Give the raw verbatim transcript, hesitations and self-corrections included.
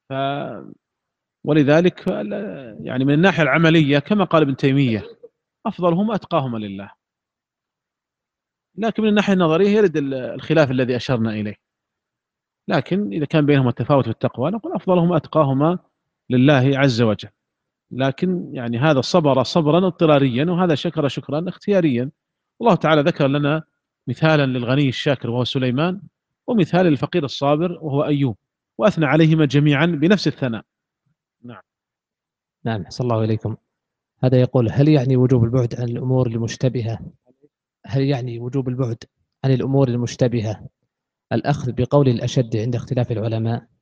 ف ولذلك يعني من الناحية العملية كما قال ابن تيمية أفضلهم أتقاهم لله، لكن من الناحية النظرية يرد الخلاف الذي أشرنا إليه، لكن إذا كان بينهما التفاوت في التقوى نقول أفضلهما أتقاهما لله عز وجل، لكن يعني هذا صبر صبرا اضطراريا وهذا شكر شكرا اختياريا. الله تعالى ذكر لنا مثالا للغني الشاكر وهو سليمان، ومثال للفقير الصابر وهو أيوب، وأثنى عليهما جميعا بنفس الثناء. نعم. نعم، أحسن الله إليكم. هذا يقول: هل يعني وجوب البعد عن الأمور المشتبهة هل يعني وجوب البعد عن الأمور المشتبهة الأخذ بقول الأشد عند اختلاف العلماء؟